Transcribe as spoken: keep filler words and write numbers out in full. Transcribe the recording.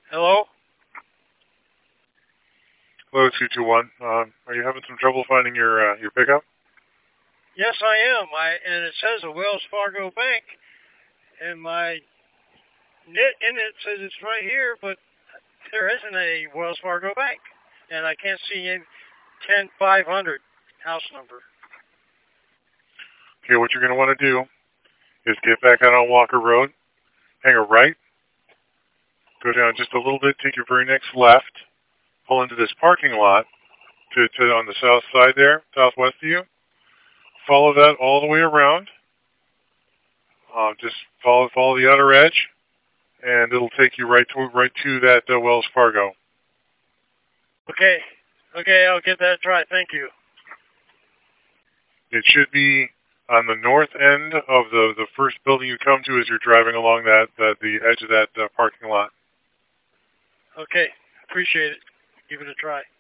Hello? Hello, two two one. Um, are you having some trouble finding your uh, your pickup? Yes, I am. I and it says a Wells Fargo Bank, and my net in it says it's right here, but there isn't a Wells Fargo Bank, and I can't see in ten five hundred house number. Okay, what you're going to want to do is get back out on Walker Road, hang a right, go down just a little bit, take your very next left, pull into this parking lot to, to on the south side there, southwest of you. Follow that all the way around. Uh, just follow follow the outer edge, and it'll take you right to right to that uh, Wells Fargo. Okay, okay, I'll give that a try. Thank you. It should be on the north end of the the first building you come to as you're driving along that, that the edge of that uh, parking lot. Okay, appreciate it. Give it a try.